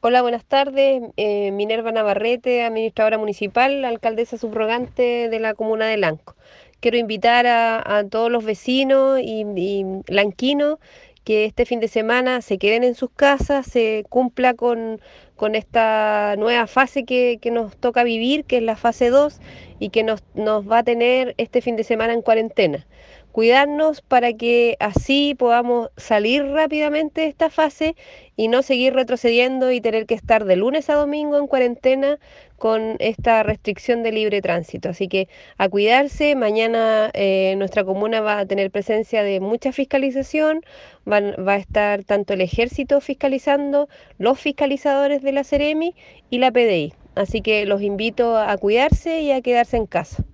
Hola, buenas tardes. Minerva Navarrete, administradora municipal, alcaldesa subrogante de la comuna de Lanco. Quiero invitar a todos los vecinos y lanquinos que este fin de semana se queden en sus casas, se cumpla con esta nueva fase que nos toca vivir, que es la fase 2 y que nos va a tener este fin de semana en cuarentena. Cuidarnos para que así podamos salir rápidamente de esta fase y no seguir retrocediendo y tener que estar de lunes a domingo en cuarentena con esta restricción de libre tránsito. Así que a cuidarse, mañana nuestra comuna va a tener presencia de mucha fiscalización, va a estar tanto el ejército fiscalizando, los fiscalizadores de la Seremi y la PDI. Así que los invito a cuidarse y a quedarse en casa.